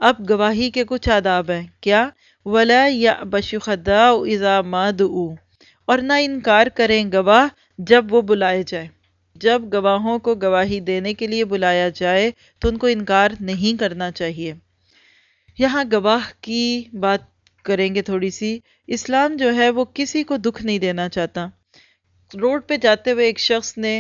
اب گواہی کے کچھ آداب ہیں، کیا؟ وَلَا يَأْبَ الشُّهَدَاءُ إِذَا مَا دُعُوا، اور نہ انکار کریں گواہ جب وہ بلائے جائیں۔ جب گواہوں کو گواہی دینے کے لیے بلایا جائے تو ان کو انکار نہیں کرنا چاہیے۔ یہاں گواہ کی بات کریں گے تھوڑی سی۔ اسلام جو ہے وہ کسی کو دکھ نہیں دینا چاہتا۔ روڈ پہ جاتے ہوئے ایک شخص نے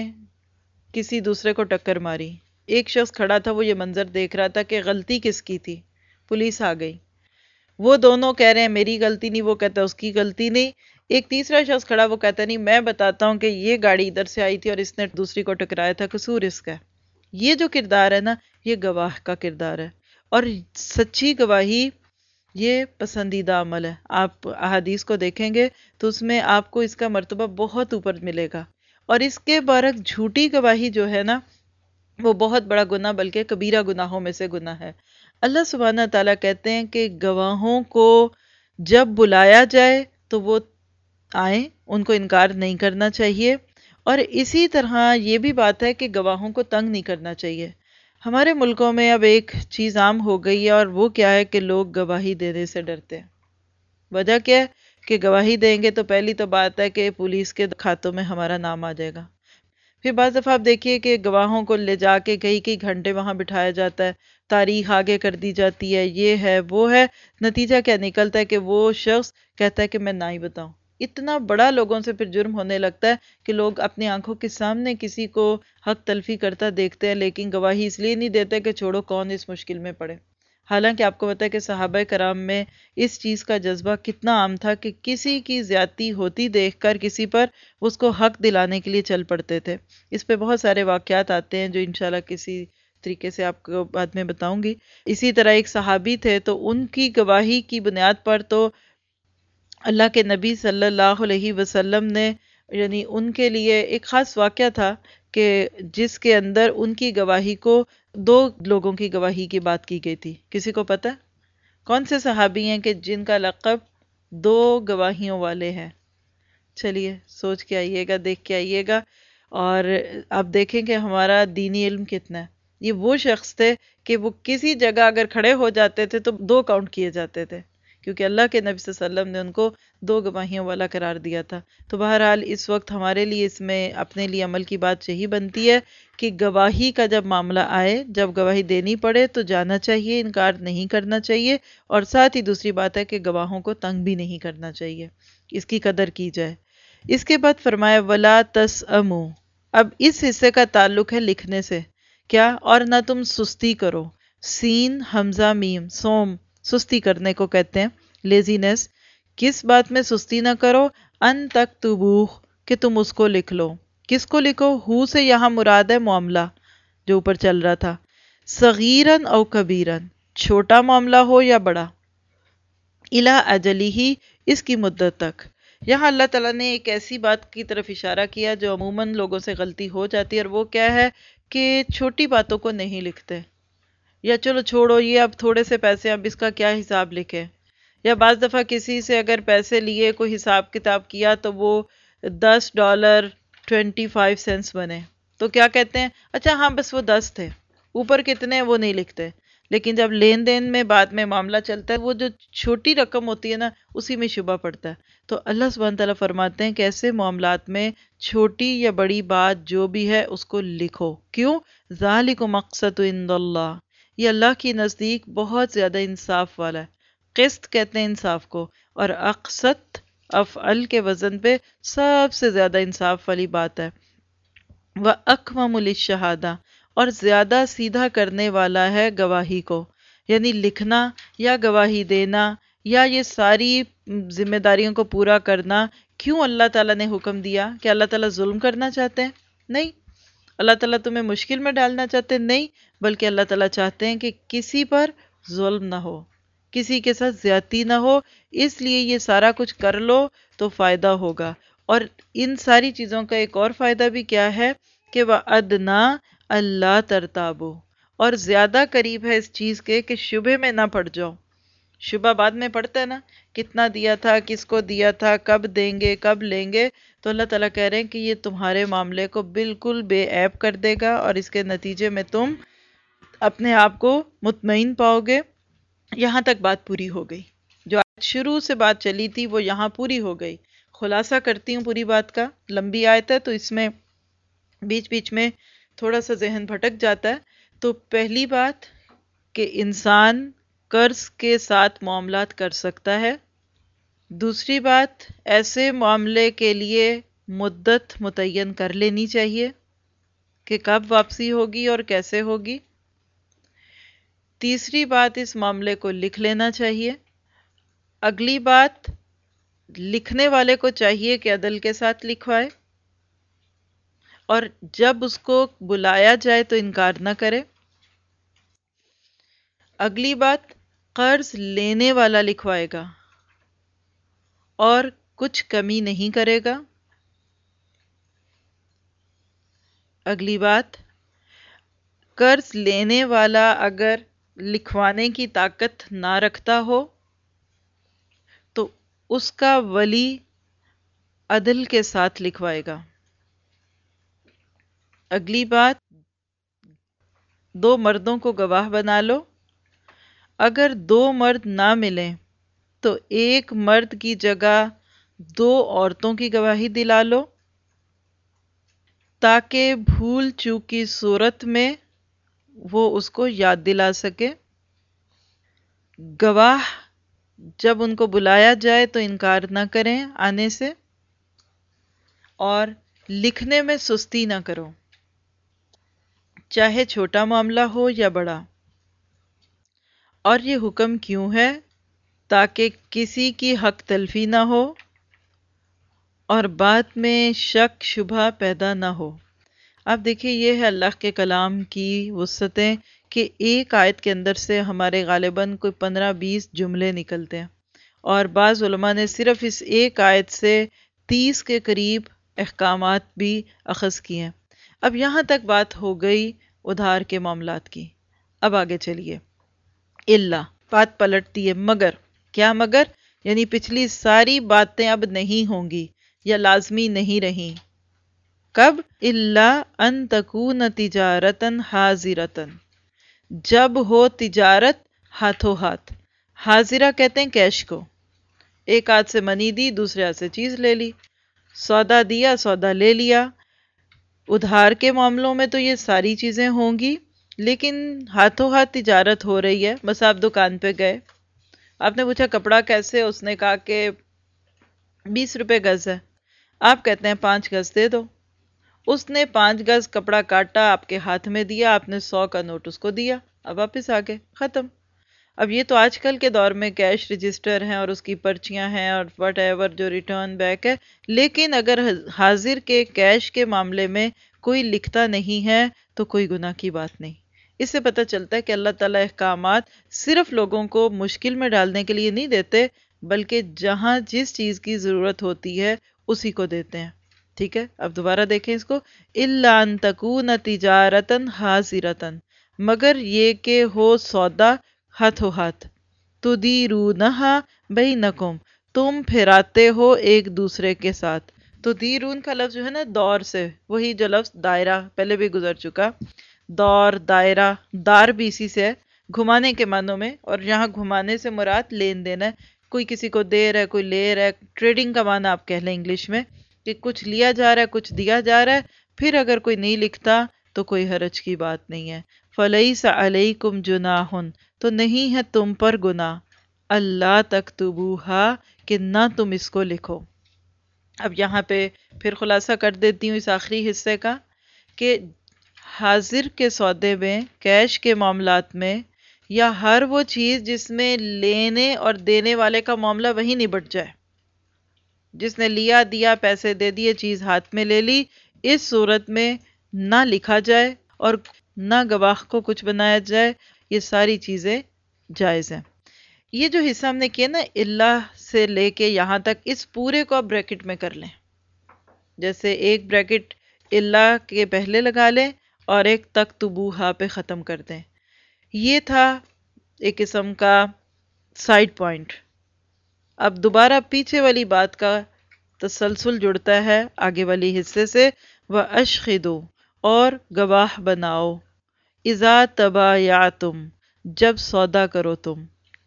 کسی دوسرے کو ٹکر ماری، ایک شخص کھڑا تھا، وہ یہ منظر دیکھ رہا تھا کہ غلطی کس کی تھی۔ پولیس آ گئی، وہ دونوں کہہ رہے ہیں میری غلطی نہیں، وہ کہتا ہے اس کی غلطی نہیں۔ ایک تیسرا شخص کھڑا، وہ کہتا نہیں میں بتاتا ہوں کہ یہ گاڑی ادھر سے آئی تھی اور اس نے دوسری کو ٹکرایا تھا، قصور اس کا ہے۔ یہ جو کردار ہے نا، یہ گواہ کا کردار ہے، اور سچی گواہی یہ پسندیدہ عمل ہے۔ آپ احادیث کو دیکھیں گے تو اس میں آپ کو اس کا مرتبہ بہت اوپر ملے گا، اور اس کے برعکس جھوٹی گواہی جو ہے نا، وہ بہت بڑا گناہ، بلکہ کبیرہ گناہوں میں سے گناہ ہے۔ اللہ سبحانہ تعالیٰ کہتے ہیں کہ گواہوں کو جب بلایا جائے تو وہ آئیں، ان کو انکار نہیں کرنا چاہیے، اور اسی طرح یہ بھی بات ہے کہ گواہوں کو تنگ نہیں کرنا چاہیے۔ ہمارے ملکوں میں اب ایک چیز عام ہو گئی ہے، اور وہ کیا ہے کہ لوگ گواہی دینے سے ڈرتے ہیں۔ وجہ کیا ہے کہ گواہی دیں گے تو پہلی تو بات ہے کہ پولیس کے کھاتوں میں ہمارا نام آ جائے گا۔ پھر بعض دفعہ آپ دیکھیے کہ گواہوں کو لے جا کے کئی گھنٹے وہاں بٹھایا جاتا ہے، تاریخ آگے کر دی جاتی ہے، یہ ہے وہ ہے، نتیجہ کیا نکلتا ہے کہ وہ شخص کہتا ہے کہ میں نہ ہی بتاؤں۔ اتنا بڑا لوگوں سے پھر جرم ہونے لگتا ہے کہ لوگ اپنی آنکھوں کے سامنے کسی کو حق تلفی کرتا دیکھتے ہیں، لیکن گواہی اس لیے نہیں دیتے کہ چھوڑو کون اس مشکل میں پڑے۔ حالانکہ آپ کو پتہ ہے کہ صحابہ کرام میں اس چیز کا جذبہ کتنا عام تھا کہ کسی کی زیادتی ہوتی دیکھ کر کسی پر اس کو حق دلانے کے لیے چل پڑتے تھے۔ اس پہ بہت سارے واقعات آتے ہیں جو انشاءاللہ کسی طریقے سے آپ کو بعد میں بتاؤں گی۔ اسی طرح ایک صحابی تھے، تو ان کی گواہی کی بنیاد پر تو اللہ کے نبی صلی اللہ علیہ وسلم نے، یعنی ان کے لیے ایک خاص واقعہ تھا کہ جس کے اندر ان کی گواہی کو 2 لوگوں کی گواہی کی بات کی گئی تھی۔ کسی کو پتہ ہے کون سے صحابی ہیں کہ جن کا لقب 2 گواہیوں والے ہیں؟ چلیے سوچ کے آئیے گا، دیکھ کے آئیے گا، اور آپ دیکھیں کہ ہمارا دینی علم کتنا ہے۔ یہ وہ شخص تھے کہ وہ کسی جگہ اگر کھڑے ہو جاتے تھے تو 2 کاؤنٹ کیے جاتے تھے، کیونکہ اللہ کے نبی صلی اللہ علیہ وسلم نے ان کو 2 گواہیوں والا قرار دیا تھا۔ تو بہرحال اس وقت ہمارے لیے اس میں اپنے لیے عمل کی بات یہی بنتی ہے کہ گواہی کا جب معاملہ آئے، جب گواہی دینی پڑے تو جانا چاہیے، انکار نہیں کرنا چاہیے، اور ساتھ ہی دوسری بات ہے کہ گواہوں کو تنگ بھی نہیں کرنا چاہیے، اس کی قدر کی جائے۔ اس کے بعد فرمایا وَلَا تَسْأَمُوا، اب اس حصے کا تعلق ہے لکھنے سے، کیا؟ اور نہ تم سستی کرو۔ سین حمزہ میم، سوم، سستی کرنے کو کہتے ہیں، لیزینس۔ کس بات میں سستی نہ کرو؟ ان تکتبوہ، کہ تم اس کو لکھ لو۔ کس کو لکھو؟ ہو سے یہاں مراد ہے معاملہ جو اوپر چل رہا تھا، صغیرن او کبیرن، چھوٹا معاملہ ہو یا بڑا، الی اجلہ، اس کی مدت تک۔ یہاں اللہ تعالیٰ نے ایک ایسی بات کی طرف اشارہ کیا جو عموماً لوگوں سے غلطی ہو جاتی ہے، اور وہ کیا ہے کہ چھوٹی باتوں کو نہیں لکھتے، یا چلو چھوڑو یہ اب تھوڑے سے پیسے، اب اس کا کیا حساب لکھیں، یا بعض دفعہ کسی سے اگر پیسے لیے، کوئی حساب کتاب کیا تو وہ $10.25 بنے، تو کیا کہتے ہیں؟ اچھا ہاں بس وہ 10 تھے، اوپر کتنے ہیں وہ نہیں لکھتے۔ لیکن جب لین دین میں بعد میں معاملہ چلتا ہے، وہ جو چھوٹی رقم ہوتی ہے نا، اسی میں شبہ پڑتا ہے۔ تو اللہ سبحانہ تعالیٰ فرماتے ہیں کہ ایسے معاملات میں چھوٹی یا بڑی بات جو بھی ہے اس کو لکھو۔ کیوں؟ ذالکم اقسط عند اللہ، یہ اللہ کی نزدیک بہت زیادہ انصاف والا ہے۔ قسط کہتے ہیں انصاف کو، اور اقسط افعل کے وزن پہ سب سے زیادہ انصاف والی بات ہے۔ وَأَكْمَمُ لِلشَّهَادَةِ، اور زیادہ سیدھا کرنے والا ہے گواہی کو، یعنی لکھنا یا گواہی دینا یا یہ ساری ذمہ داریوں کو پورا کرنا۔ کیوں اللہ تعالیٰ نے حکم دیا؟ کہ اللہ تعالیٰ ظلم کرنا چاہتے ہیں؟ نہیں۔ اللہ تعالیٰ تمہیں مشکل میں ڈالنا چاہتے ہیں؟ نہیں، بلکہ اللہ تعالیٰ چاہتے ہیں کہ کسی پر ظلم نہ ہو، کسی کے ساتھ زیادتی نہ ہو، اس لیے یہ سارا کچھ کر لو تو فائدہ ہوگا۔ اور ان ساری چیزوں کا ایک اور فائدہ بھی کیا ہے کہ وَأَدْنَا اللہ ترتابو، اور زیادہ قریب ہے اس چیز کے کہ شبہ میں نہ پڑ جاؤ۔ شبہ بعد میں پڑتا ہے نا، کتنا دیا تھا، کس کو دیا تھا، کب دیں گے، کب لیں گے، تو اللہ تعالیٰ کہہ رہے ہیں کہ یہ تمہارے معاملے کو بالکل بے عیب کر دے گا، اور اس کے نتیجے میں تم اپنے آپ کو مطمئن پاؤ گے یہاں تک بات پوری ہو گئی، جو آج شروع سے بات چلی تھی وہ یہاں پوری ہو گئی۔ خلاصہ کرتی ہوں پوری بات کا، لمبی آیت ہے تو اس میں بیچ بیچ میں تھوڑا سا ذہن بھٹک جاتا ہے۔ تو پہلی بات کہ انسان قرض کے ساتھ معاملات کر سکتا ہے۔ دوسری بات، ایسے معاملے کے لیے مدت متعین کر لینی چاہیے کہ کب واپسی ہوگی اور کیسے ہوگی۔ تیسری بات، اس معاملے کو لکھ لینا چاہیے۔ اگلی بات، لکھنے والے کو چاہیے کہ عدل کے ساتھ لکھوائے، اور جب اس کو بلایا جائے تو انکار نہ کرے۔ اگلی بات، قرض لینے والا لکھوائے گا اور کچھ کمی نہیں کرے گا۔ اگلی بات، قرض لینے والا اگر لکھوانے کی طاقت نہ رکھتا ہو تو اس کا ولی عدل کے ساتھ لکھوائے گا۔ اگلی بات، دو مردوں کو گواہ بنا لو، اگر دو مرد نہ ملیں تو ایک مرد کی جگہ دو عورتوں کی گواہی دلا لو، تاکہ بھول چوک کی صورت میں وہ اس کو یاد دلا سکے۔ گواہ جب ان کو بلایا جائے تو انکار نہ کریں آنے سے، اور لکھنے میں سستی نہ کرو، چاہے چھوٹا معاملہ ہو یا بڑا۔ اور یہ حکم کیوں ہے؟ تاکہ کسی کی حق تلفی نہ ہو اور بعد میں شک شبہ پیدا نہ ہو۔ اب دیکھیے، یہ ہے اللہ کے کلام کی وسعتیں کہ ایک آیت کے اندر سے ہمارے غالباً کوئی 15-20 جملے نکلتے ہیں، اور بعض علماء نے صرف اس ایک آیت سے 30 کے قریب احکامات بھی اخذ کیے ہیں۔ اب یہاں تک بات ہو گئی ادھار کے معاملات کی۔ اب آگے چلیے، اللہ بات پلٹتی ہے، مگر کیا؟ مگر یعنی پچھلی ساری باتیں اب نہیں ہوں گی یا لازمی نہیں رہیں۔ کب؟ اللہ ان تکون تجارتاً حاضرتاً، جب ہو تجارت ہاتھوں ہاتھ۔ حاضرہ کہتے ہیں کیش کو، ایک ہاتھ سے منی دی، دوسرے ہاتھ سے چیز لے لی، سودا دیا، سودا لے لیا۔ ادھار کے معاملوں میں تو یہ ساری چیزیں ہوں گی، لیکن ہاتھوں ہاتھ تجارت ہو رہی ہے۔ بس آپ دکان پہ گئے، آپ نے پوچھا کپڑا کیسے، اس نے کہا کہ 20 روپے گز ہے، آپ کہتے ہیں 5 گز دے دو۔ اس نے 5 گز کپڑا کاٹا، آپ کے ہاتھ میں دیا، آپ نے 100 کا نوٹ اس کو دیا، اب واپس آگے، ختم۔ اب یہ تو آج کل کے دور میں کیش رجسٹر ہیں اور اس کی پرچیاں ہیں اور وٹ ایور جو ریٹرن بیک ہے، لیکن اگر حاضر کے کیش کے معاملے میں کوئی لکھتا نہیں ہے تو کوئی گناہ کی بات نہیں۔ اس سے پتہ چلتا ہے کہ اللہ تعالیٰ احکامات صرف لوگوں کو مشکل میں ڈالنے کے لیے نہیں دیتے، بلکہ جہاں جس چیز کی ضرورت ہوتی ہے اسی کو دیتے ہیں۔ ٹھیک ہے، اب دوبارہ دیکھیں اس کو، إِلَّا أَن تَكُونَ تِجَارَةً حَاضِرَةً، مگر یہ کہ ہو سودا ہاتھوں ہاتھ، تُدِیرُونَهَا بَيْنَكُمْ، تم پھراتے ہو ایک دوسرے کے ساتھ۔ تدیرون کا لفظ جو ہے نا دور سے، وہی جو لفظ دائرہ پہلے بھی گزر چکا، دور، دائرہ، دار بھی اسی سے ہے، گھمانے کے معنوں میں، اور یہاں گھمانے سے مراد لین دین ہے، کوئی کسی کو دے رہا ہے، کوئی لے رہا ہے، ٹریڈنگ کا معنی آپ کہہ لیں انگلش میں، کہ کچھ لیا جا رہا ہے، کچھ دیا جا رہا ہے، پھر اگر کوئی نہیں لکھتا تو کوئی حرج کی بات نہیں ہے۔ فَلَيْسَ عَلَيْكُمْ جُنَاحٌ، تو نہیں ہے تم پر گناہ، اللہ تکتبوها، کہ نہ تم اس کو لکھو۔ اب یہاں پہ پھر خلاصہ کر دیتی ہوں اس آخری حصے کا، کہ حاضر کے سودے میں، کیش کے معاملات میں، یا ہر وہ چیز جس میں لینے اور دینے والے کا معاملہ وہیں نبٹ جائے، جس نے لیا دیا، پیسے دے دیے، چیز ہاتھ میں لے لی، اس صورت میں نہ لکھا جائے اور نہ گواہ کو کچھ بنایا جائے، یہ ساری چیزیں جائز ہیں۔ یہ جو حصہ ہم نے کیا نا اللہ سے لے کے یہاں تک، اس پورے کو آپ بریکٹ میں کر لیں، جیسے ایک بریکٹ اللہ کے پہلے لگا لیں اور ایک تکتبوہا پہ ختم کر دیں۔ یہ تھا ایک قسم کا سائیڈ پوائنٹ۔ اب دوبارہ پیچھے والی بات کا تسلسل جڑتا ہے آگے والی حصے سے، وَأَشْهِدُوا، اور گواہ بناؤ، اِذَا تَبَایَعْتُمْ، جب سودا کرو تم،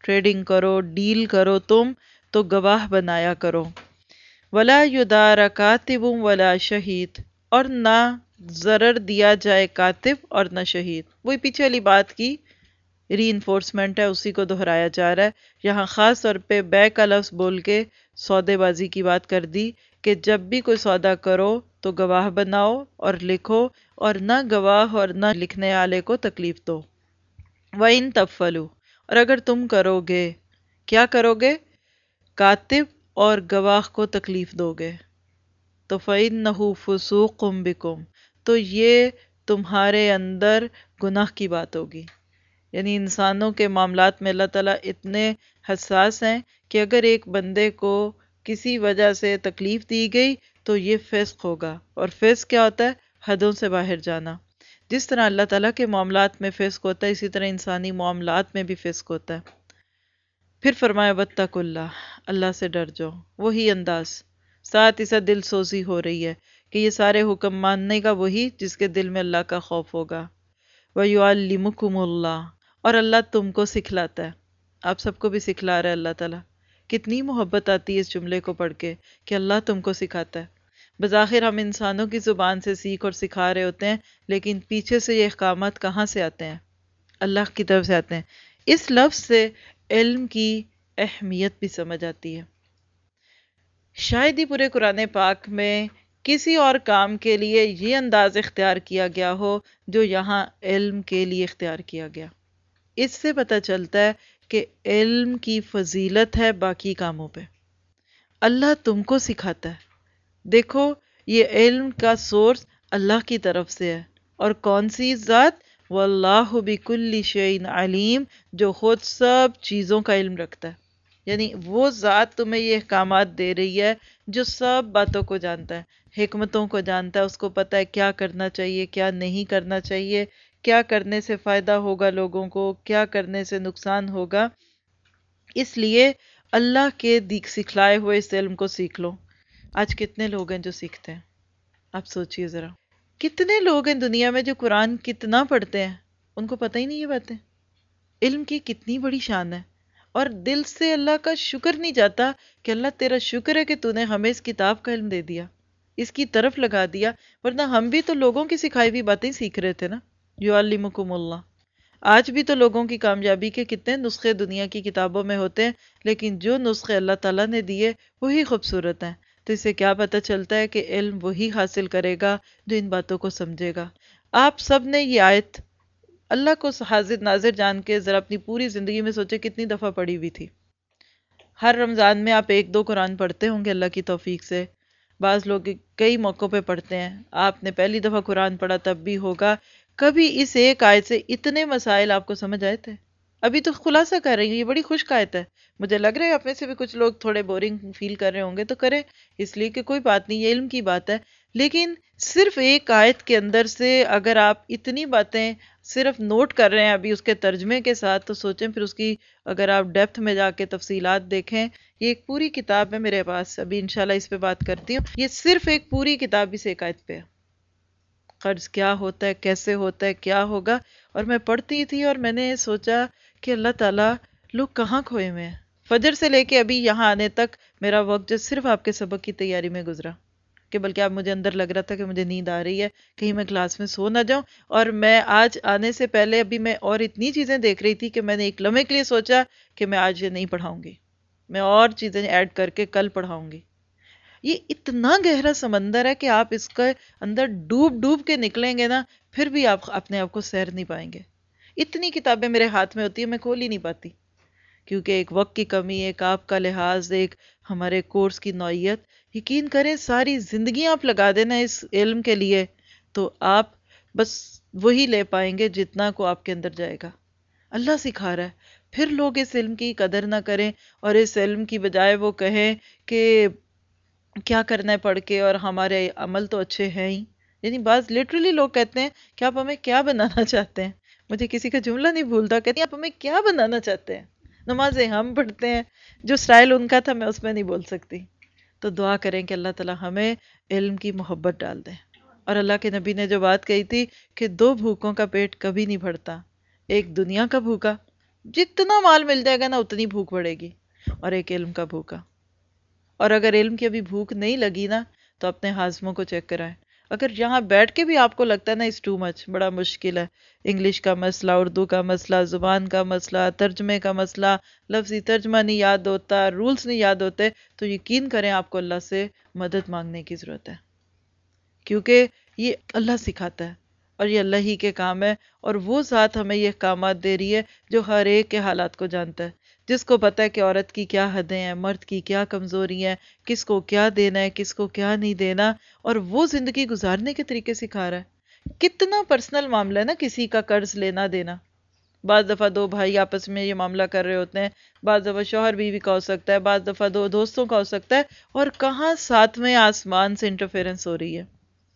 ٹریڈنگ کرو، ڈیل کرو تم تو گواہ بنایا کرو۔ ولا یدار کاتب ولا شہید، اور نہ ضرر دیا جائے کاتب اور نہ شہید۔ وہی پیچھے والی بات کی ری انفورسمنٹ ہے، اسی کو دہرایا جا رہا ہے۔ یہاں خاص طور پہ بے کا لفظ بول کے سودے بازی کی بات کر دی کہ جب بھی کوئی سودا کرو تو گواہ بناؤ اور لکھو، اور نہ گواہ اور نہ لکھنے والے کو تکلیف دو۔ وَإِن تَفْعَلُوا، اور اگر تم کرو گے، کیا کرو گے؟ کاتب اور گواہ کو تکلیف دو گے تو فَإِنَّهُ فُسُوقٌ بِكُمْ، تو یہ تمہارے اندر گناہ کی بات ہوگی۔ یعنی انسانوں کے معاملات میں اللہ تعالیٰ اتنے حساس ہیں کہ اگر ایک بندے کو کسی وجہ سے تکلیف دی گئی تو یہ فسق ہوگا، اور فسق کیا ہوتا ہے؟ حدوں سے باہر جانا۔ جس طرح اللہ تعالیٰ کے معاملات میں فسق ہوتا ہے، اسی طرح انسانی معاملات میں بھی فسق ہوتا ہے۔ پھر فرمایا وَاتَّقُوا اللَّهَ، اللہ سے ڈر جاؤ۔ وہی انداز، ساتھ اسے دل سوزی ہو رہی ہے کہ یہ سارے حکم ماننے کا وہی جس کے دل میں اللہ کا خوف ہوگا۔ وَيُعَلِّمُكُمُ اللَّهُ، اور اللہ تم کو سکھلاتا ہے۔ آپ سب کو بھی سکھلا رہا ہے اللہ تعالیٰ۔ کتنی محبت آتی ہے اس جملے کو پڑھ کے کہ اللہ تم کو سکھاتا ہے۔ بظاہر ہم انسانوں کی زبان سے سیکھ اور سکھا رہے ہوتے ہیں، لیکن پیچھے سے یہ احکامات کہاں سے آتے ہیں؟ اللہ کی طرف سے آتے ہیں۔ اس لفظ سے علم کی اہمیت بھی سمجھ آتی ہے۔ شاید ہی پورے قرآن پاک میں کسی اور کام کے لیے یہ انداز اختیار کیا گیا ہو جو یہاں علم کے لیے اختیار کیا گیا۔ اس سے پتہ چلتا ہے کہ علم کی فضیلت ہے باقی کاموں پہ۔ اللہ تم کو سکھاتا ہے۔ دیکھو یہ علم کا سورس اللہ کی طرف سے ہے، اور کون سی ذات؟ واللہ بکل شیء علیم، جو خود سب چیزوں کا علم رکھتا ہے۔ یعنی وہ ذات تمہیں یہ احکامات دے رہی ہے جو سب باتوں کو جانتا ہے، حکمتوں کو جانتا ہے، اس کو پتہ ہے کیا کرنا چاہیے، کیا نہیں کرنا چاہیے، کیا کرنے سے فائدہ ہوگا لوگوں کو، کیا کرنے سے نقصان ہوگا۔ اس لیے اللہ کے سکھلائے ہوئے اس علم کو سیکھ لو۔ آج کتنے لوگ ہیں جو سیکھتے ہیں؟ آپ سوچئے ذرا، کتنے لوگ ہیں دنیا میں جو قرآن کتنا پڑھتے ہیں، ان کو پتہ ہی نہیں یہ باتیں۔ علم کی کتنی بڑی شان ہے، اور دل سے اللہ کا شکر نہیں جاتا کہ اللہ تیرا شکر ہے کہ تو نے ہمیں اس کتاب کا علم دے دیا، اس کی طرف لگا دیا، ورنہ ہم بھی تو لوگوں کی سکھائی ہوئی باتیں سیکھ رہے تھے نا۔ یعلمکم اللہ۔ آج بھی تو لوگوں کی کامیابی کے کتنے نسخے دنیا کی کتابوں میں ہوتے ہیں، لیکن جو نسخے اللہ تعالیٰ نے دیے وہی خوبصورت ہیں۔ تو اس سے کیا پتہ چلتا ہے کہ علم وہی حاصل کرے گا جو ان باتوں کو سمجھے گا۔ آپ سب نے یہ آیت اللہ کو حاضر ناظر جان کے ذرا اپنی پوری زندگی میں سوچے کتنی دفعہ پڑھی ہوئی تھی۔ ہر رمضان میں آپ 1-2 قرآن پڑھتے ہوں گے اللہ کی توفیق سے، بعض لوگ کئی موقعوں پہ پڑھتے ہیں۔ آپ نے پہلی دفعہ قرآن پڑھا تب بھی ہوگا، کبھی اس ایک آیت سے اتنے مسائل آپ کو سمجھ آئے تھے؟ ابھی تو خلاصہ کر رہی ہوں، یہ بڑی خشک آیت ہے۔ مجھے لگ رہا ہے آپ میں سے بھی کچھ لوگ تھوڑے بورنگ فیل کر رہے ہوں گے، تو کریں، اس لیے کہ کوئی بات نہیں، یہ علم کی بات ہے۔ لیکن صرف ایک آیت کے اندر سے اگر آپ اتنی باتیں صرف نوٹ کر رہے ہیں ابھی اس کے ترجمے کے ساتھ، تو سوچیں پھر اس کی اگر آپ ڈیپتھ میں جا کے تفصیلات دیکھیں۔ یہ ایک پوری کتاب ہے میرے پاس، ابھی انشاءاللہ اس پہ بات کرتی ہوں۔ یہ صرف ایک پوری کتاب اس ایک آیت پہ ہے۔ قرض کیا ہوتا ہے، کیسے ہوتا ہے، کیا ہوگا۔ اور میں پڑھتی تھی اور میں نے سوچا کہ اللہ تعالیٰ لوگ کہاں کھوئے ہوئے ہیں۔ فجر سے لے کے ابھی یہاں آنے تک میرا وقت جو صرف آپ کے سبق کی تیاری میں گزرا، کہ بلکہ اب مجھے اندر لگ رہا تھا کہ مجھے نیند آ رہی ہے، کہیں میں کلاس میں سو نہ جاؤں۔ اور میں آج آنے سے پہلے ابھی میں اور اتنی چیزیں دیکھ رہی تھی کہ میں نے ایک لمحے کے لیے سوچا کہ میں آج یہ نہیں پڑھاؤں گی، میں اور چیزیں ایڈ کر کے کل پڑھاؤں گی۔ یہ اتنا گہرا سمندر ہے کہ آپ اس کے اندر ڈوب ڈوب کے نکلیں گے نا، پھر بھی آپ اپنے آپ کو سیر نہیں پائیں گے۔ اتنی کتابیں میرے ہاتھ میں ہوتی ہیں، میں کھول ہی نہیں پاتی، کیونکہ ایک وقت کی کمی، ایک آپ کا لحاظ، ایک ہمارے کورس کی نوعیت۔ یقین کریں ساری زندگی آپ لگا دینا اس علم کے لیے تو آپ بس وہی لے پائیں گے جتنا کو آپ کے اندر جائے گا۔ اللہ سکھا رہا ہے، پھر لوگ اس علم کی قدر نہ کریں، اور اس علم کی بجائے وہ کہیں کہ کیا کرنا ہے پڑھ کے، اور ہمارے عمل تو اچھے ہیں ہی۔ یعنی بعض لٹرلی لوگ کہتے ہیں کہ آپ ہمیں کیا بنانا چاہتے ہیں۔ مجھے کسی کا جملہ نہیں بھولتا، کہتے ہیں آپ ہمیں کیا بنانا چاہتے ہیں۔ نمازیں ہم پڑھتے ہیں، جو سٹائل ان کا تھا میں اس میں نہیں بول سکتی۔ تو دعا کریں کہ اللہ تعالی ہمیں علم کی محبت ڈال دیں۔ اور اللہ کے نبی نے جو بات کہی تھی کہ 2 بھوکوں کا پیٹ کبھی نہیں بھرتا، ایک دنیا کا بھوکا جتنا مال مل جائے گا نا اتنی بھوک بڑھے گی، اور ایک علم کا بھوکا۔ اور اگر علم کی ابھی بھوک نہیں لگی نا تو اپنے ہاضموں کو چیک کرائیں۔ اگر یہاں بیٹھ کے بھی آپ کو لگتا ہے نا اس ٹو مچ، بڑا مشکل ہے، انگلش کا مسئلہ، اردو کا مسئلہ، زبان کا مسئلہ، ترجمے کا مسئلہ، لفظی ترجمہ نہیں یاد ہوتا، رولز نہیں یاد ہوتے، تو یقین کریں آپ کو اللہ سے مدد مانگنے کی ضرورت ہے، کیونکہ یہ اللہ سکھاتا ہے اور یہ اللہ ہی کے کام ہے، اور وہ ذات ہمیں یہ احکامات دے رہی ہے جو ہر ایک کے حالات کو جانتا ہے، جس کو پتہ ہے کہ عورت کی کیا حدیں ہیں، مرد کی کیا کمزوری ہیں، کس کو کیا دینا ہے، کس کو کیا نہیں دینا، اور وہ زندگی گزارنے کے طریقے سکھا رہا ہے۔ کتنا پرسنل معاملہ ہے نا کسی کا قرض لینا دینا۔ بعض دفعہ دو بھائی آپس میں یہ معاملہ کر رہے ہوتے ہیں، بعض دفعہ شوہر بیوی کا ہو سکتا ہے، بعض دفعہ دو دوستوں کا ہو سکتا ہے، اور کہاں ساتویں آسمان سے انٹرفیرنس ہو رہی ہے۔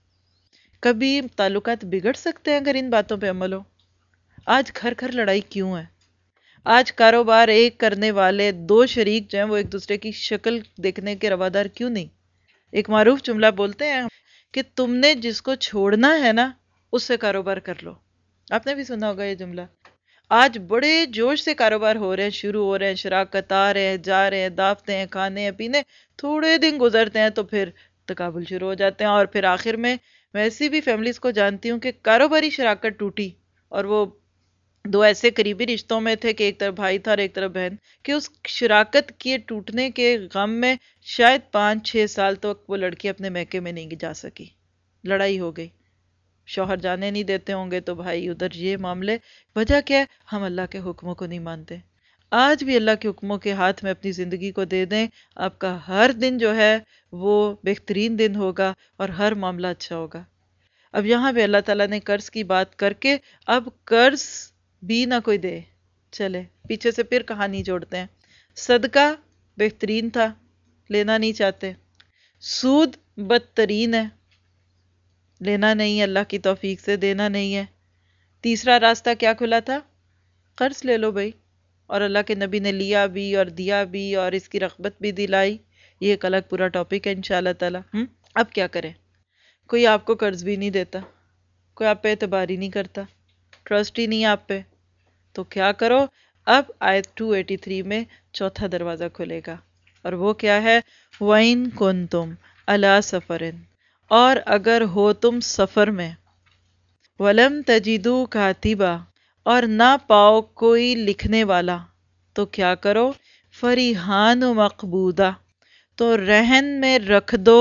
کبھی تعلقات بگڑ سکتے ہیں اگر ان باتوں پہ عمل ہو۔ آج گھر گھر لڑائی کیوں ہے؟ آج کاروبار ایک کرنے والے دو شریک جو ہیں وہ ایک دوسرے کی شکل دیکھنے کے روادار کیوں نہیں؟ ایک معروف جملہ بولتے ہیں کہ تم نے جس کو چھوڑنا ہے نا اس سے کاروبار کر لو۔ آپ نے بھی سنا ہوگا یہ جملہ۔ آج بڑے جوش سے کاروبار ہو رہے ہیں، شروع ہو رہے ہیں، شراکت آ رہے ہیں، جا رہے ہیں، دعوتیں ہیں، کھانے ہیں، پینے، تھوڑے دن گزرتے ہیں تو پھر تقابل شروع ہو جاتے ہیں، اور پھر آخر میں ایسی بھی فیملیز کو جانتی ہوں کہ کاروباری شراکت ٹوٹی، اور وہ دو ایسے قریبی رشتوں میں تھے کہ ایک طرف بھائی تھا اور ایک طرف بہن، کہ اس شراکت کے ٹوٹنے کے غم میں شاید 5-6 سال تک وہ لڑکی اپنے میکے میں نہیں جا سکی، لڑائی ہو گئی، شوہر جانے نہیں دیتے ہوں گے تو بھائی ادھر، یہ معاملے۔ وجہ کیا ہے؟ ہم اللہ کے حکموں کو نہیں مانتے۔ آج بھی اللہ کے حکموں کے ہاتھ میں اپنی زندگی کو دے دیں، آپ کا ہر دن جو ہے وہ بہترین دن ہوگا اور ہر معاملہ اچھا ہوگا۔ اب یہاں پہ اللہ تعالیٰ نے قرض کی بات کر کے اب قرض بھی نہ کوئی دے، چلے پیچھے سے پھر کہانی جوڑتے ہیں۔ صدقہ بہترین تھا، لینا نہیں چاہتے۔ سود بدترین ہے، لینا نہیں ہے، اللہ کی توفیق سے دینا نہیں ہے۔ تیسرا راستہ کیا کھلا تھا؟ قرض لے لو بھائی، اور اللہ کے نبی نے لیا بھی اور دیا بھی اور اس کی رغبت بھی دلائی، یہ ایک الگ پورا ٹاپک ہے انشاءاللہ تعالی۔ اب کیا کریں؟ کوئی آپ کو قرض بھی نہیں دیتا، کوئی آپ پہ اعتبار ہی نہیں کرتا، ٹرسٹ ہی نہیں آپ پہ، تو کیا کرو؟ اب آیت 283 میں چوتھا دروازہ کھلے گا، اور وہ کیا ہے؟ وَإِن كُنتُمْ عَلَى سَفَرٍ، اور اگر ہو تم سفر میں، وَلَمْ تَجِدُوا كَاتِبًا، اور نہ پاؤ کوئی لکھنے والا، تو کیا کرو؟ فَرِحَانٌ مَقْبُودَةٌ، تو رہن میں رکھ دو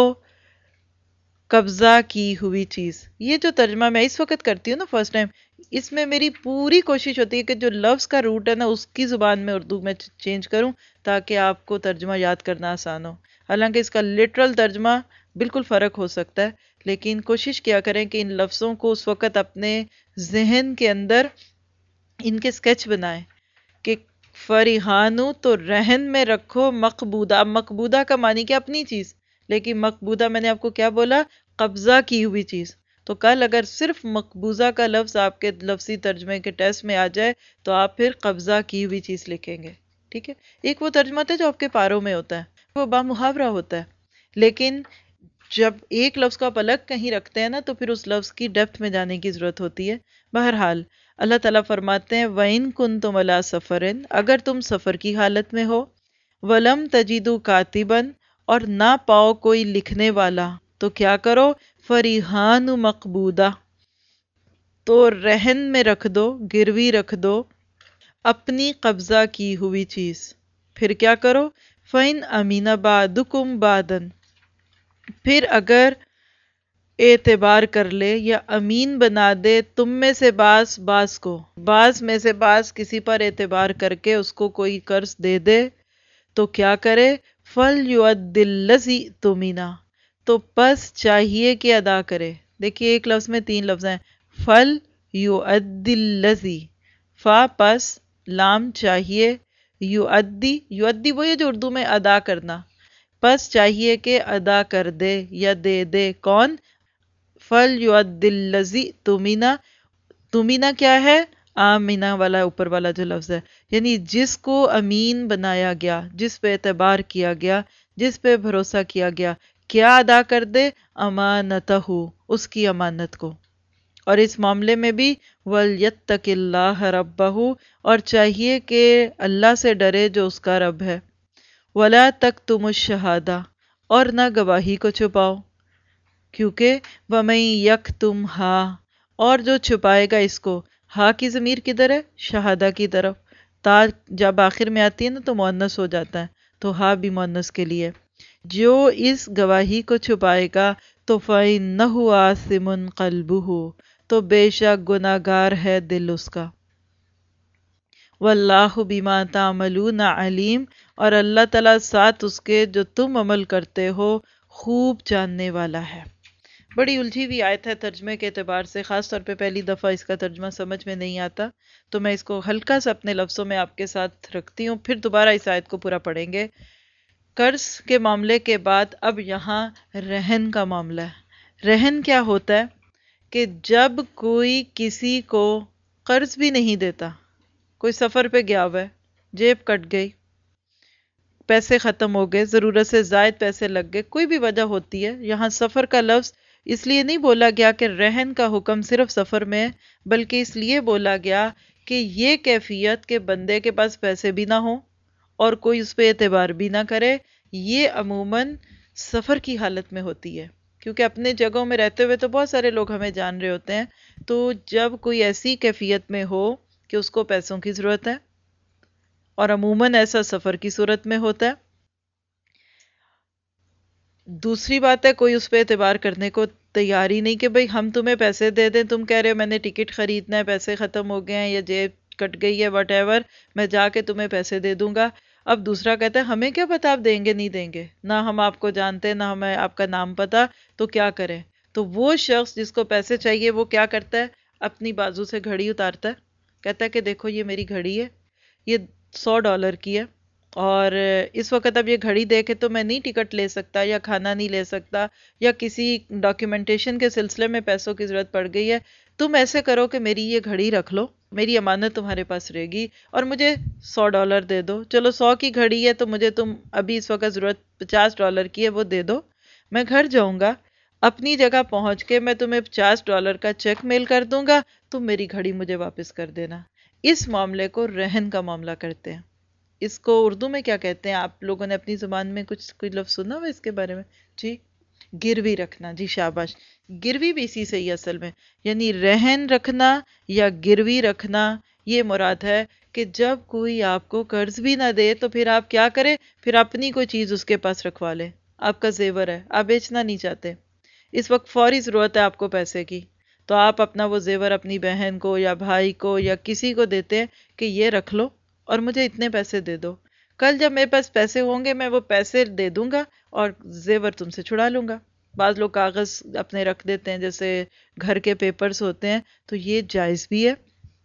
قبضہ کی ہوئی چیز۔ یہ جو ترجمہ میں اس وقت کرتی ہوں نا فرسٹ ٹائم، اس میں میری پوری کوشش ہوتی ہے کہ جو لفظ کا روٹ ہے نا اس کی زبان میں اردو میں چینج کروں تاکہ آپ کو ترجمہ یاد کرنا آسان ہو۔ حالانکہ اس کا لٹرل ترجمہ بالکل فرق ہو سکتا ہے، لیکن کوشش کیا کریں کہ ان لفظوں کو اس وقت اپنے ذہن کے اندر ان کے سکیچ بنائیں کہ فریحانو تو رہن میں رکھو مقبودہ۔ مقبودہ کا معنی کیا؟ اپنی چیز، لیکن مقبودہ میں نے آپ کو کیا بولا؟ قبضہ کی ہوئی چیز۔ تو کل اگر صرف مقبوضہ کا لفظ آپ کے لفظی ترجمے کے ٹیسٹ میں آ جائے تو آپ پھر قبضہ کی ہوئی چیز لکھیں گے، ٹھیک ہے؟ ایک وہ ترجمہ تھا جو آپ کے پاروں میں ہوتا ہے، وہ بامحاورہ ہوتا ہے، لیکن جب ایک لفظ کو آپ الگ کہیں رکھتے ہیں نا تو پھر اس لفظ کی ڈیپتھ میں جانے کی ضرورت ہوتی ہے۔ بہرحال اللہ تعالیٰ فرماتے ہیں وَإِن كُنتُمْ عَلَى سَفَرٍ، اگر تم سفر کی حالت میں ہو، وَلَمْ تَجِدُوا كَاتِبًا، اور نہ پاؤ کوئی لکھنے والا، تو کیا کرو؟ فَرِحَانُ مَقْبُودَةٌ، تو رہن میں رکھ دو، گروی رکھ دو اپنی قبضہ کی ہوئی چیز۔ پھر کیا کرو؟ فَإِنْ أَمِنَ بَعْضُكُمْ بَعْضًا، پھر اگر اعتبار کر لے یا امین بنا دے تم میں سے بعض بعض کو، بعض میں سے بعض کسی پر اعتبار کر کے اس کو کوئی قرض دے دے، تو کیا کرے؟ فَلْيُؤَدِّ الَّذِي اؤْتُمِنَ، تو پس چاہیے کہ ادا کرے۔ دیکھیے ایک لفظ میں 3 لفظ ہیں، فَلْيُؤَدِّ الَّذِي، فا پس، لام چاہیے، یؤدی وہی ہے جو اردو میں ادا کرنا، پس چاہیے کہ ادا کر دے یا دے دے کون؟ فَلْيُؤَدِّ الَّذِي اؤْتُمِنَ، تُمِنَ کیا ہے؟ آمینہ والا اوپر والا جو لفظ ہے، یعنی جس کو امین بنایا گیا، جس پہ اعتبار کیا گیا، جس پہ بھروسہ کیا گیا، کیا ادا کر دے؟ امانتہ، اس کی امانت کو۔ اور اس معاملے میں بھی وَلْيَتَّقِ اللَّهَ رَبَّهُ، اور چاہیے کہ اللہ سے ڈرے جو اس کا رب ہے۔ وَلَا تَكْتُمُوا الشَّهَادَةَ، اور نہ گواہی کو چھپاؤ، کیونکہ وَمَن يَكْتُمْهَا، اور جو چھپائے گا اس کو، ہا کی ضمیر کدھر ہے؟ شہادہ کی طرف، تا جب آخر میں آتی ہے نا تو مؤنث ہو جاتا ہے، تو ہا بھی مؤنث کے لیے، جو اس گواہی کو چھپائے گا تو فَإِنَّهُ آثِمٌ قَلْبُهُ، تو بے شک گناہگار ہے دل اس کا۔ واللہ بما تعملون علیم، اور اللہ تعالیٰ ساتھ اس کے جو تم عمل کرتے ہو خوب جاننے والا ہے۔ بڑی الجھی ہوئی آیت ہے ترجمے کے اعتبار سے، خاص طور پہ پہلی دفعہ اس کا ترجمہ سمجھ میں نہیں آتا، تو میں اس کو ہلکا سا اپنے لفظوں میں آپ کے ساتھ رکھتی ہوں، پھر دوبارہ اس آیت کو پورا پڑھیں گے۔ قرض کے معاملے کے بعد اب یہاں رہن کا معاملہ ہے۔ رہن کیا ہوتا ہے کہ جب کوئی کسی کو قرض بھی نہیں دیتا، کوئی سفر پہ گیا ہوا ہے، جیب کٹ گئی، پیسے ختم ہو گئے، ضرورت سے زائد پیسے لگ گئے، کوئی بھی وجہ ہوتی ہے، یہاں سفر کا لفظ اس لیے نہیں بولا گیا کہ رہن کا حکم صرف سفر میں ہے، بلکہ اس لیے بولا گیا کہ یہ کیفیت کہ بندے کے پاس پیسے بھی نہ ہوں اور کوئی اس پہ اعتبار بھی نہ کرے، یہ عموماً سفر کی حالت میں ہوتی ہے، کیونکہ اپنے جگہوں میں رہتے ہوئے تو بہت سارے لوگ ہمیں جان رہے ہوتے ہیں، تو جب کوئی ایسی کیفیت میں ہو کہ اس کو پیسوں کی ضرورت ہے، اور عموماً ایسا سفر کی صورت میں ہوتا ہے۔ دوسری بات ہے کوئی اس پہ اعتبار کرنے کو تیار ہی نہیں کہ بھئی ہم تمہیں پیسے دے دیں، تم کہہ رہے ہو میں نے ٹکٹ خریدنا ہے، پیسے ختم ہو گئے ہیں یا جیب کٹ گئی ہے وٹ ایور، میں جا کے تمہیں پیسے دے دوں گا۔ اب دوسرا کہتا ہے ہمیں کیا پتا آپ دیں گے نہیں دیں گے، نہ ہم آپ کو جانتے نہ ہمیں آپ کا نام پتا، تو کیا کریں؟ تو وہ شخص جس کو پیسے چاہیے وہ کیا کرتا ہے؟ اپنی بازو سے گھڑی اتارتا ہے، کہتا ہے کہ دیکھو یہ میری گھڑی ہے، یہ $100 کی ہے، اور اس وقت اب یہ گھڑی دے کے تو میں نہیں ٹکٹ لے سکتا یا کھانا نہیں لے سکتا یا کسی ڈاکیومنٹیشن کے سلسلے میں پیسوں کی ضرورت پڑ گئی ہے، تم ایسے کرو کہ میری یہ گھڑی رکھ لو، میری امانت تمہارے پاس رہے گی اور مجھے $100 دے دو، چلو 100 کی گھڑی ہے تو مجھے تم ابھی اس وقت ضرورت $50 کی ہے وہ دے دو، میں گھر جاؤں گا، اپنی جگہ پہنچ کے میں تمہیں $50 کا چیک میل کر دوں گا، تم میری گھڑی مجھے واپس کر دینا۔ اس معاملے کو رہن کا معاملہ کرتے ہیں۔ اس کو اردو میں کیا کہتے ہیں؟ آپ لوگوں نے اپنی زبان میں کوئی لفظ سنا ہوا اس کے بارے میں؟ جی، گروی رکھنا، جی شاباش، گروی بھی اسی سے ہی اصل میں، یعنی رہن رکھنا یا گروی رکھنا، یہ مراد ہے کہ جب کوئی آپ کو قرض بھی نہ دے تو پھر آپ کیا کریں؟ پھر اپنی کوئی چیز اس کے پاس رکھوا لیں، آپ کا زیور ہے، آپ بیچنا نہیں چاہتے، اس وقت فوری ضرورت ہے آپ کو پیسے کی، تو آپ اپنا وہ زیور اپنی بہن کو یا بھائی کو یا کسی کو دیتے ہیں کہ یہ رکھ لو اور مجھے اتنے پیسے دے دو، کل جب میرے پاس پیسے ہوں گے میں وہ پیسے دے دوں گا اور زیور تم سے چھڑا لوں گا۔ بعض لوگ کاغذ اپنے رکھ دیتے ہیں جیسے گھر کے پیپرز ہوتے ہیں، تو یہ جائز بھی ہے،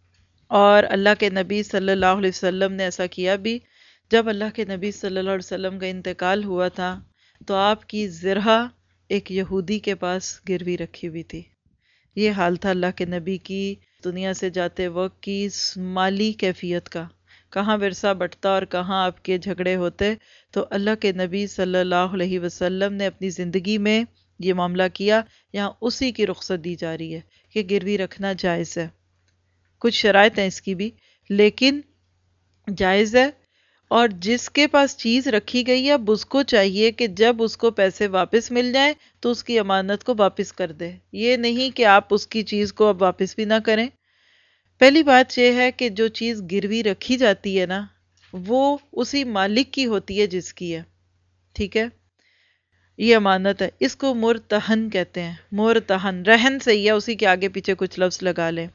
اور اللہ کے نبی صلی اللہ علیہ وسلم نے ایسا کیا بھی۔ جب اللہ کے نبی صلی اللہ علیہ وسلم کا انتقال ہوا تھا تو آپ کی زرہ ایک یہودی کے پاس گروی رکھی ہوئی تھی۔ یہ حال تھا اللہ کے نبی کی دنیا سے جاتے وقت کی مالی کیفیت کا، کہاں ورثہ بٹتا اور کہاں آپ کے جھگڑے ہوتے، تو اللہ کے نبی صلی اللہ علیہ وسلم نے اپنی زندگی میں یہ معاملہ کیا، یہاں اسی کی رخصت دی جا رہی ہے کہ گروی رکھنا جائز ہے، کچھ شرائط ہیں اس کی بھی، لیکن جائز ہے، اور جس کے پاس چیز رکھی گئی ہے اب اس کو چاہیے کہ جب اس کو پیسے واپس مل جائیں تو اس کی امانت کو واپس کر دے، یہ نہیں کہ آپ اس کی چیز کو اب واپس بھی نہ کریں۔ پہلی بات یہ ہے کہ جو چیز گروی رکھی جاتی ہے نا وہ اسی مالک کی ہوتی ہے جس کی ہے، ٹھیک ہے، یہ امانت ہے، اس کو مرتہن کہتے ہیں، مرتہن رہن سے ہی ہے، اسی کے آگے پیچھے کچھ لفظ لگا لیں۔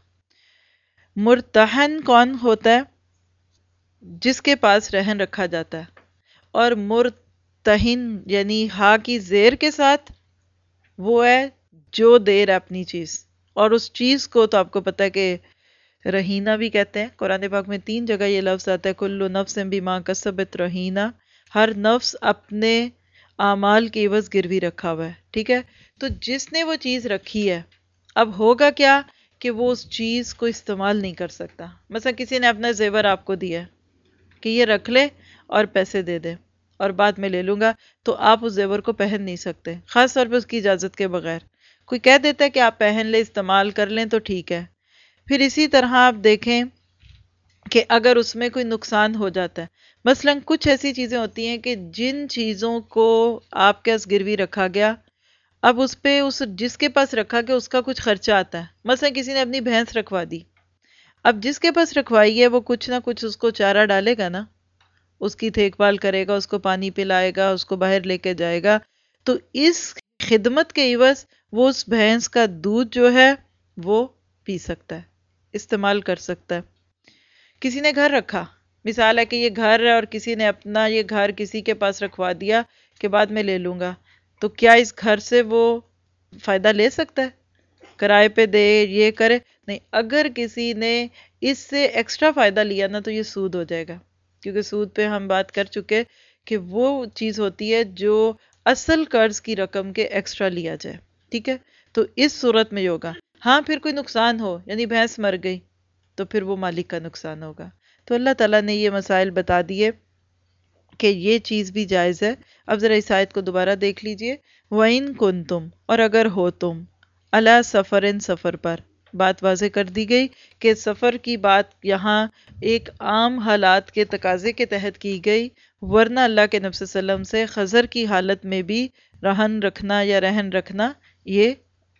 مرتہن کون ہوتا ہے؟ جس کے پاس رہن رکھا جاتا ہے، اور مرتہن یعنی ہا کی زیر کے ساتھ وہ ہے جو دے رہا اپنی چیز، اور اس چیز کو تو آپ کو پتہ ہے کہ رہینہ بھی کہتے ہیں، قرآن پاک میں 3 جگہ یہ لفظ آتا ہے، کل نفس بما کسبت رہینہ، ہر نفس اپنے اعمال کے عوض گروی رکھا ہوا ہے، ٹھیک ہے، تو جس نے وہ چیز رکھی ہے اب ہوگا کیا کہ وہ اس چیز کو استعمال نہیں کر سکتا، مثلا کسی نے اپنا زیور آپ کو دیا ہے کہ یہ رکھ لے اور پیسے دے دے اور بعد میں لے لوں گا، تو آپ اس زیور کو پہن نہیں سکتے، خاص طور پہ اس کی اجازت کے بغیر، کوئی کہہ دیتا ہے کہ آپ پہن لیں، استعمال کر لیں تو ٹھیک ہے. پھر اسی طرح آپ دیکھیں کہ اگر اس میں کوئی نقصان ہو جاتا ہے، مثلا کچھ ایسی چیزیں ہوتی ہیں کہ جن چیزوں کو آپ کے پاس گروی رکھا گیا، اب اس پہ جس کے پاس رکھا گیا اس کا کچھ خرچہ آتا ہے. مثلا کسی نے اپنی بھینس رکھوا دی، اب جس کے پاس رکھوائی ہے وہ کچھ نہ کچھ اس کو چارہ ڈالے گا نا، اس کی دیکھ بھال کرے گا، اس کو پانی پلائے گا، اس کو باہر لے کے جائے گا. تو اس خدمت کے عوض وہ اس بھینس کا دودھ جو ہے وہ پی سکتا ہے، استعمال کر سکتا ہے. کسی نے گھر رکھا، مثال ہے کہ یہ گھر ہے اور کسی نے اپنا یہ گھر کسی کے پاس رکھوا دیا کہ بعد میں لے لوں گا، تو کیا اس گھر سے وہ فائدہ لے سکتا ہے؟ کرائے پہ دے، یہ کرے؟ نہیں. اگر کسی نے اس سے ایکسٹرا فائدہ لیا نا تو یہ سود ہو جائے گا، کیونکہ سود پہ ہم بات کر چکے کہ وہ چیز ہوتی ہے جو اصل قرض کی رقم کے ایکسٹرا لیا جائے. ٹھیک ہے، تو اس صورت میں یہ ہوگا. ہاں پھر کوئی نقصان ہو، یعنی بھینس مر گئی، تو پھر وہ مالک کا نقصان ہوگا. تو اللہ تعالیٰ نے یہ مسائل بتا دیے کہ یہ چیز بھی جائز ہے. اب ذرا اس آیت کو دوبارہ دیکھ لیجئے. وَإِن كُنتُمْ، اور اگر ہو تم، عَلَى سَفَرٍ، سفر پر. بات واضح کر دی گئی کہ سفر کی بات یہاں ایک عام حالات کے تقاضے کے تحت کی گئی، ورنہ اللہ کے نبی صلی اللہ علیہ وسلم سے خضر کی حالت میں بھی رہن رکھنا یا رہن رکھنا یہ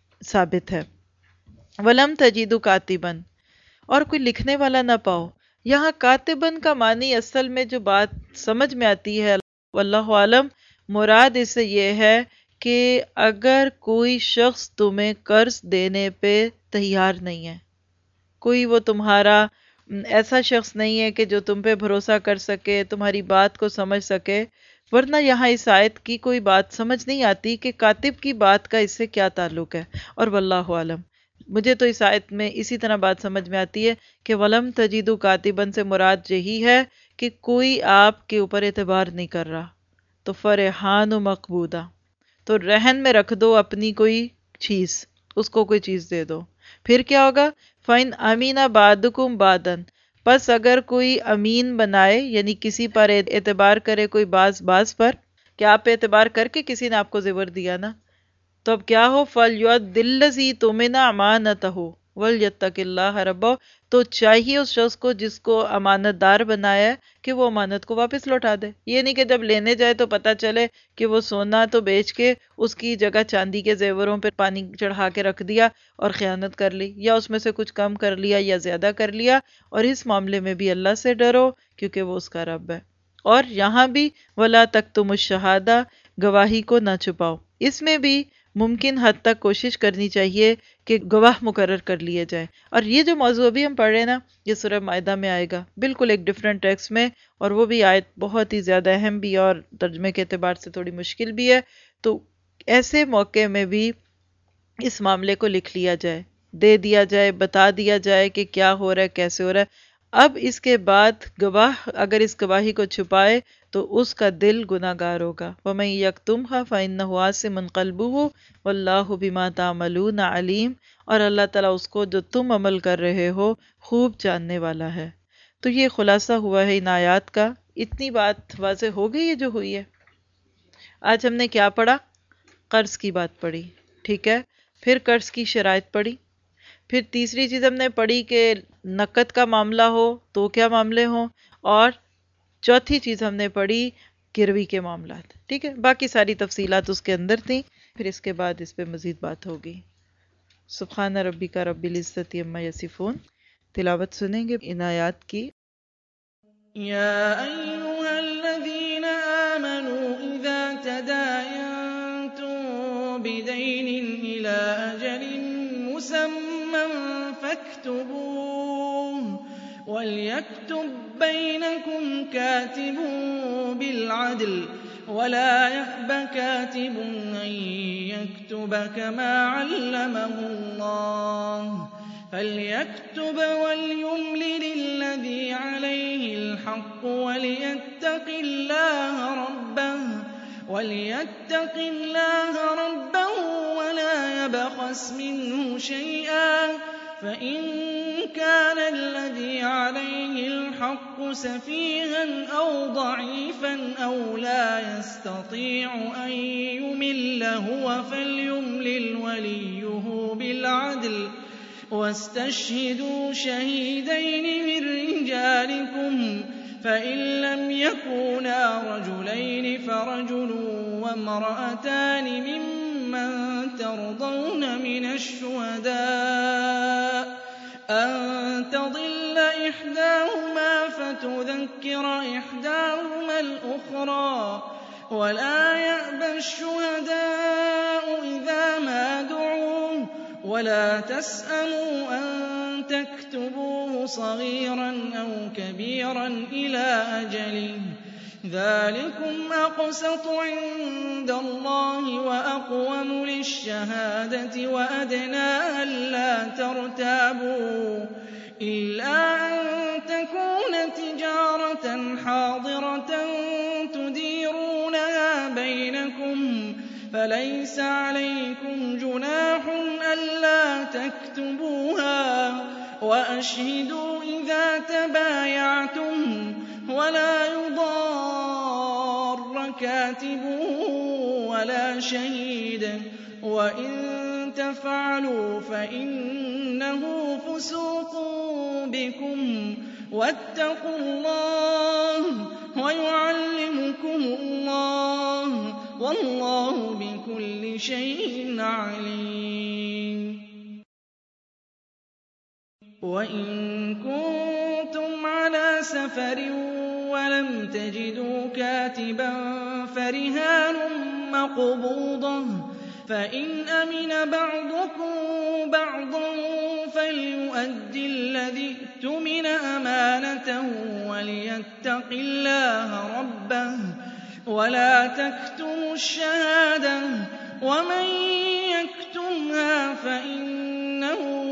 ثابت ہے. وَلَمْ تَجِدُوا كَاتِبًا، اور کوئی لکھنے والا نہ پاؤ. یہاں کاتبن کا معنی اصل میں جو بات سمجھ میں آتی ہے، واللہ عالم، مراد اس سے یہ ہے کہ اگر کوئی شخص تمہیں قرض دینے پہ تیار نہیں ہے، کوئی وہ تمہارا ایسا شخص نہیں ہے کہ جو تم پہ بھروسہ کر سکے، تمہاری بات کو سمجھ سکے، ورنہ یہاں اس آیت کی کوئی بات سمجھ نہیں آتی کہ کاتب کی بات کا اس سے کیا تعلق ہے. اور واللہ عالم، مجھے تو اس آیت میں اسی طرح بات سمجھ میں آتی ہے کہ وَلَمْ تَجِدُوا كَاتِبًا سے مراد یہی ہے کہ کوئی آپ کے اوپر اعتبار نہیں کر رہا، تو فَرِحَانُ مَقْبُودًا، تو رہن میں رکھ دو اپنی کوئی چیز، اس کو کوئی چیز دے دو. پھر کیا ہوگا؟ فَإِنْ أَمِنَ بَعْضُكُمْ بَعْضًا، پس اگر کوئی امین بنائے، یعنی کسی پر اعتبار کرے، کوئی بعض پر، کہ آپ پہ اعتبار کر کے کسی نے آپ کو زیور دیا نا، تو اب کیا ہو؟ فَلْيُؤَدِّ الَّذِي تُؤْمِنَ أَمَانَتَهُ وَلْيَتَّقِ اللَّهَ رَبَّهُ، تو چاہیے اس شخص کو جس کو امانت دار بنایا ہے کہ وہ امانت کو واپس لوٹا دے. یہ نہیں کہ جب لینے جائے تو پتہ چلے کہ وہ سونا تو بیچ کے اس کی جگہ چاندی کے زیوروں پہ پانی چڑھا کے رکھ دیا اور خیانت کر لی، یا اس میں سے کچھ کم کر لیا یا زیادہ کر لیا. اور اس معاملے میں بھی اللہ سے ڈرو کیونکہ وہ اس کا رب ہے. اور یہاں بھی وَلَا تَكْتُمُوا الشَّهَادَةَ، گواہی کو نہ چھپاؤ. اس میں بھی ممکن حد تک کوشش کرنی چاہیے کہ گواہ مقرر کر لیے جائے. اور یہ جو موضوع ابھی ہم پڑھ رہے ہیں نا، یہ سورہ مائدہ میں آئے گا، بالکل ایک ڈیفرنٹ ٹیکسٹ میں، اور وہ بھی آیت بہت ہی زیادہ اہم بھی اور ترجمے کے اعتبار سے تھوڑی مشکل بھی ہے. تو ایسے موقع میں بھی اس معاملے کو لکھ لیا جائے، دے دیا جائے، بتا دیا جائے کہ کیا ہو رہا ہے، کیسے ہو رہا ہے. اب اس کے بعد گواہ اگر اس گواہی کو چھپائے تو اس کا دل گناہ گار ہوگا. وَمَن يَكْتُمْهَا فَإِنَّهُ آثِمٌ قَلْبُهُ وَاللَّهُ بِمَا تَعْمَلُونَ عَلِيمٌ، اور اللہ تعالیٰ اس کو جو تم عمل کر رہے ہو خوب جاننے والا ہے. تو یہ خلاصہ ہوا ہے ان آیات کا. اتنی بات واضح ہو گئی ہے جو ہوئی ہے. آج ہم نے کیا پڑھا؟ قرض کی بات پڑھی، ٹھیک ہے. پھر قرض کی شرائط پڑھی. پھر تیسری چیز ہم نے پڑھی کہ نقد کا معاملہ ہو تو کیا معاملے ہوں، اور چوتھی چیز ہم نے پڑھی گروی کے معاملات. ٹھیک ہے، باقی ساری تفصیلات اس کے اندر تھیں. پھر اس کے بعد اس پہ مزید بات ہوگی. سبحان ربک رب العزت عما یصفون. تلاوت سنیں گے ان آیات کی. يا أيها الذين آمنوا إذا تداينتم بدين إلى أجل مسمى فاكتبوه وليكتب بينكم كاتب بالعدل ولا يأب كاتب أن يكتب كما علمه الله فليكتب وليملل الذي عليه الحق وليتق الله ربه ولا يبخس منه شيئا فإن كَانَ الَّذِي عَلَيْهِ الْحَقُّ سَفِيهًا أَوْ ضَعِيفًا أَوْ لَا يَسْتَطِيعُ أَن يُمِلَّ هُوَ فَلْيُمْلِلْ وَلِيُّهُ بِالْعَدْلِ ۚ وَاسْتَشْهِدُوا شَهِيدَيْنِ مِن رِّجَالِكُمْ ۖ فَإِن لَّمْ يَكُونَا رَجُلَيْنِ فَرَجُلٌ وَامْرَأَتَانِ مِمَّن تَرْضَوْنَ مِنَ الشُّهَدَاءِ أَن تَضِلَّ إِحْدَاهُمَا فَتُذَكِّرَ إِحْدَاهُمَا الْأُخْرَىٰ ۚ وَلَا يَأْبَ الشُّهَدَاءُ إِذَا مَا دُعُوا ۚ وَلَا تَسْأَمُوا أَن تَكْتُبُوهُ صَغِيرًا أَوْ كَبِيرًا إِلَىٰ أَجَلِهِ ۚ ذَٰلِكُمْ أَقْسَطُ عِندَ اللَّهِ وَأَقْوَمُ لِلشَّهَادَةِ وَأَدْنَىٰ أَلَّا تَرْتَابُوا ۖ إِلَّا أَن تَكُونَ تِجَارَةً حَاضِرَةً تُدِيرُونَهَا بَيْنَكُمْ فَلَيْسَ عَلَيْكُمْ جُنَاحٌ أَلَّا تَكْتُبُوهَا ۗ وَأَشْهِدُوا إِذَا تَبَايَعْتُمْ ۚ وَلَا يُضَارَّ كَاتِبٌ وَلَا شَهِيدٌ ۚ وَإِن تَفْعَلُوا فَإِنَّهُ فُسُوقٌ بِكُمْ ۗ وَاتَّقُوا اللَّهَ وَيُعَلِّمُكُمُ اللَّهُ ۗ وَاللَّهُ بِكُلِّ شَيْءٍ عَلِيمٌ. وَإِن كُنتُمْ عَلَىٰ سَفَرٍ وَلَمْ تَجِدُوا كَاتِبًا فَرِهَانٌ مَّقْبُوضَةٌ ۖ فَإِنْ أَمِنَ بَعْضُكُم بَعْضًا فَلْيُؤَدِّ الَّذِي اؤْتُمِنَ أَمَانَتَهُ وَلْيَتَّقِ اللَّهَ رَبَّهُ ۗ وَلَا تَكْتُمُوا الشَّهَادَةَ ۚ وَمَن يَكْتُمْهَا فَإِنَّهُ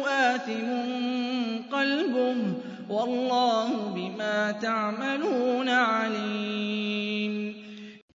آثِمٌ قَلْبُهُ ۗ وَاللَّهُ بِمَا تَعْمَلُونَ عَلِيمٌ.